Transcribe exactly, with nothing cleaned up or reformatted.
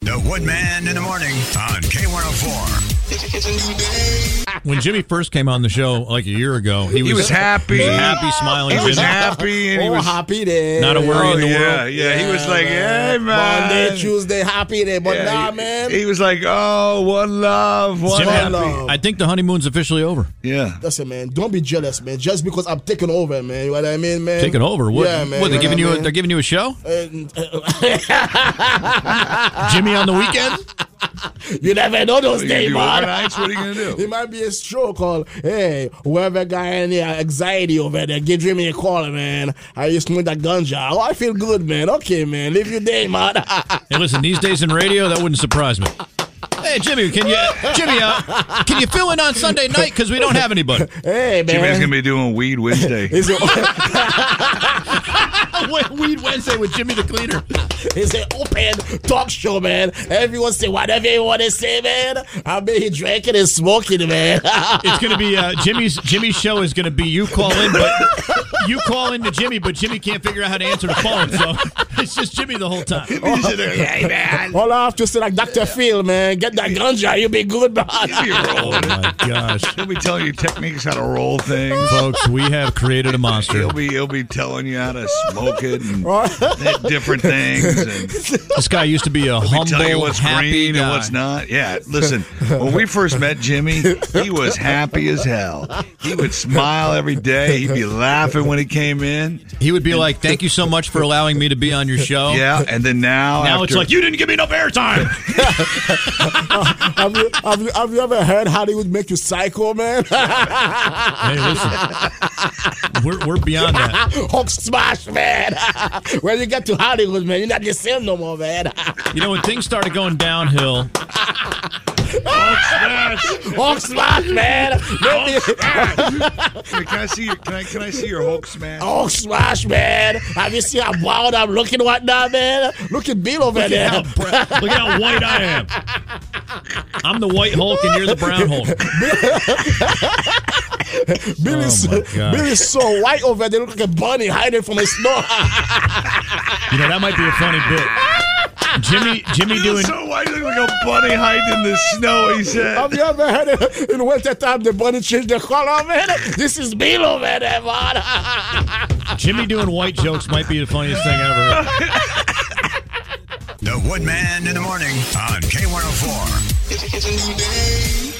The Woodman in the morning on K one oh four. It's a new day. When Jimmy first came on the show like a year ago, he was, he was happy. He was happy, smiling. He was happy. And he oh, was happy day. Not a worry oh, in the yeah, world. Yeah, he was like, man. hey, man. Monday, Tuesday, happy day. But Yeah, nah, he, man. He was like, oh, one love, one Jimmy, happy. love. I think the honeymoon's officially over. Yeah. Listen, man, don't be jealous, man. Just because I'm taking over, man. You know what I mean, man? Taking over? What? Yeah, man. What, they're know giving what you? I A, mean? they're giving you a show? Uh, Jimmy on the weekend? You never know those What are you days, gonna do, man. overnights? What are you going to do? It might be a stroke call. Hey, whoever got any anxiety over there, give Jimmy a call, man. I used to smoke that ganja. Oh, I feel good, man. Okay, man. Live your day, man. Hey, listen, these days in radio, that wouldn't surprise me. Hey, Jimmy, can you, Jimmy, uh, can you fill in on Sunday night? Because we don't have anybody. Hey, man. Jimmy's going to be doing Weed Wednesday. Is it, Weed Wednesday with Jimmy the Cleaner. it's an open talk show, man. Everyone say whatever you want to say, man. I mean, he drinking and smoking, man. It's going to be uh, Jimmy's Jimmy's show is going to be you call in, but you call in to Jimmy, but Jimmy can't figure out how to answer the phone, so it's just Jimmy the whole time. Hey, man. All I have to say, like Doctor Phil, man, get that ganja, you'll be good, man. You'll be rolling. Oh my gosh, He'll be telling you techniques how to roll things. folks, we have created a monster. He'll be he'll be telling you how to smoke it and different things. And This guy used to be a he'll humble, tell you what's happy green guy. and what's not. Yeah, listen. When we first met Jimmy, he was happy as hell. He would smile every day. He'd be laughing when he came in. He would be like, "Thank you so much for allowing me to be on your show." Yeah, and then now, Now after, it's like, you didn't give me enough airtime. have, you, have, you, have you ever heard Hollywood make you psycho, man? Hey, listen, we're we're beyond that. Hulk smash, man. When you get to Hollywood, man, you're not the same no more, man. You know, when things started going downhill, Hulk smash, man. Hey, can I see your can I can I see your Hulk smash? Hulk smash, man. Have you seen how wild I'm looking right now, man? Look at Bill over look there. at, how, bra- look at how white I am. I'm the white Hulk and you're the brown Hulk. Billy's, Oh, my gosh. Billy's so white over there. Look like a bunny hiding from a snow. You know, that might be a funny bit. Jimmy, Jimmy He doing. was so white, he looked like a bunny hiding in the snow. He said. Have you ever heard it? In winter time, the bunny changed the color, man? This is Bill over there, man. Jimmy doing white jokes might be the funniest thing ever. The Woodman in the morning on K one oh four. It's a new day.